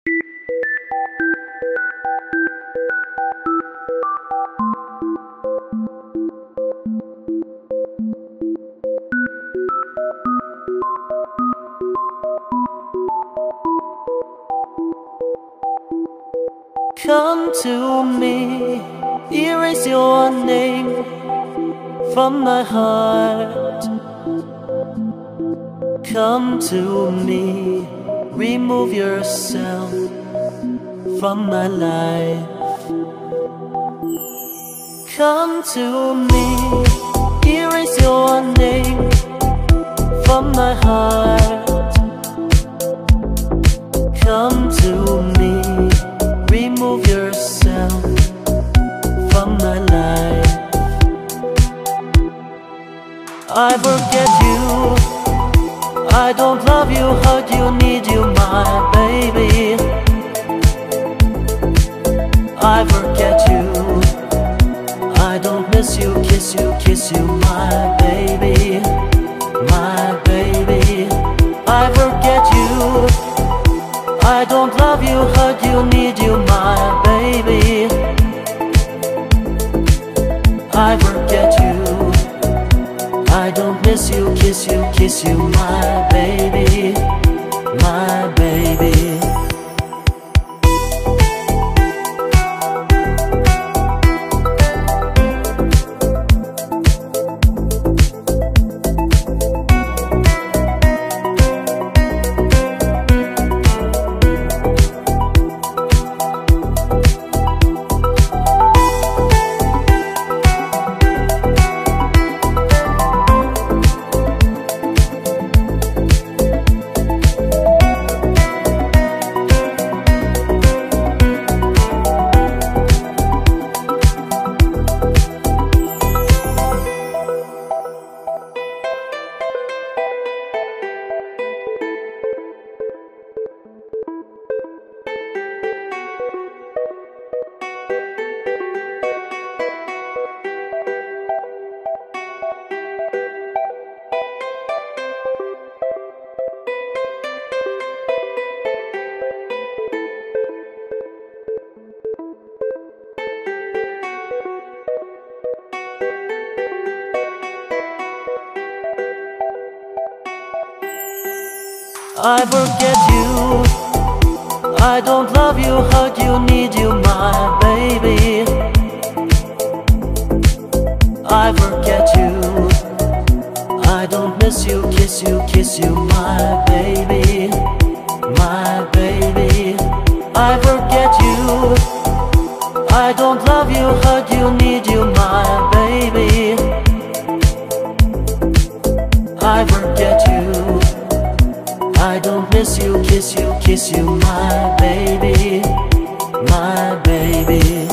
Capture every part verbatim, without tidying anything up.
Come to me, erase your name from my heart. Come to me, remove yourself from my life. Come to me, erase your name from my heart. Come to me, remove yourself from my life. I forget you, I don't love you, hurt you, need you, my baby. I forget you, I don't miss you, kiss you, kiss you, my baby, my baby. I forget you, I don't love you, hurt you, need you, my baby. I forget you, I don't miss you, kiss you, kiss you, my baby, my baby. I forget you, I don't love you, hurt you, need you, my baby. I forget you, I don't miss you, kiss you, kiss you, my baby, my baby. I forget you, I don't love you, hurt you, need you, my baby. I forget you, I don't miss you, kiss you, kiss you, my baby, my baby.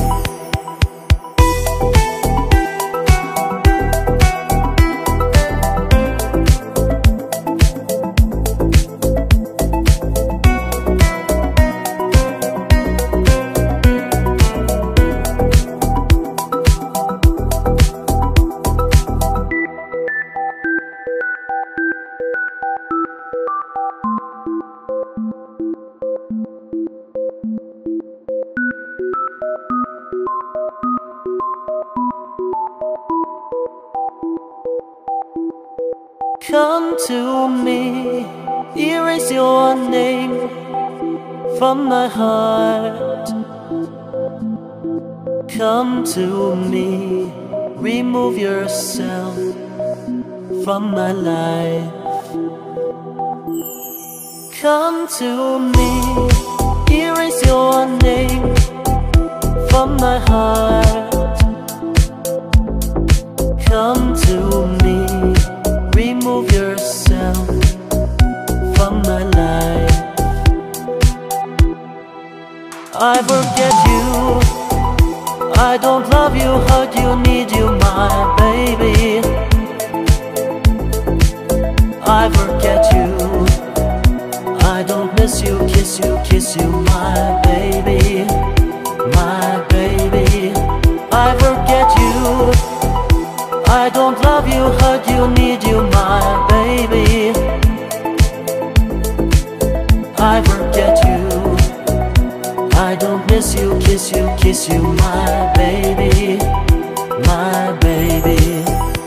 Come to me, erase your name from my heart. Come to me, remove yourself from my life. Come to me, erase your name from my heart. Come to me, remove yourself from my life. I forget you, I don't love you, hurt you, need you, my baby. I forget you, I don't miss you, kiss you, kiss you, my baby, my baby. I forget you, I don't love you, hurt you, need you, my baby. I forget you, miss you, kiss you, kiss you, my baby, my baby.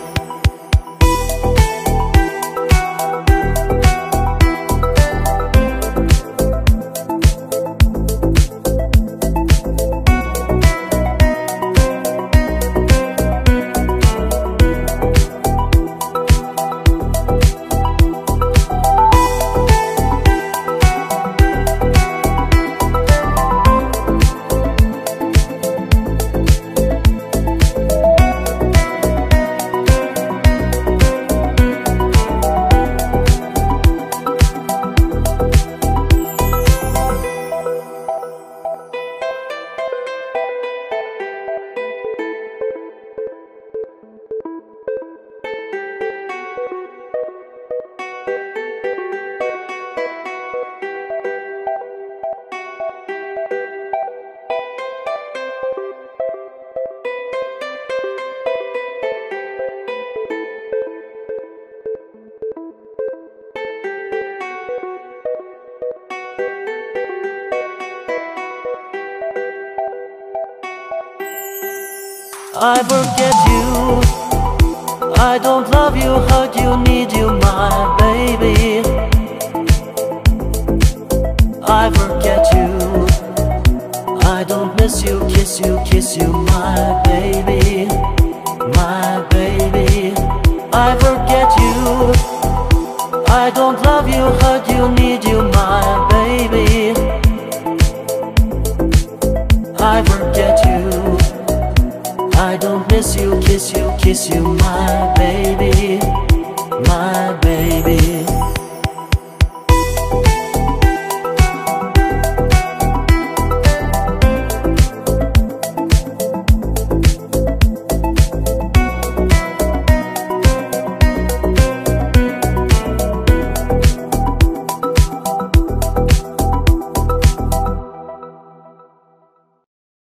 I forget you, I don't love you, hug you, need you, my baby. I forget you, I don't miss you, kiss you, kiss you, my baby.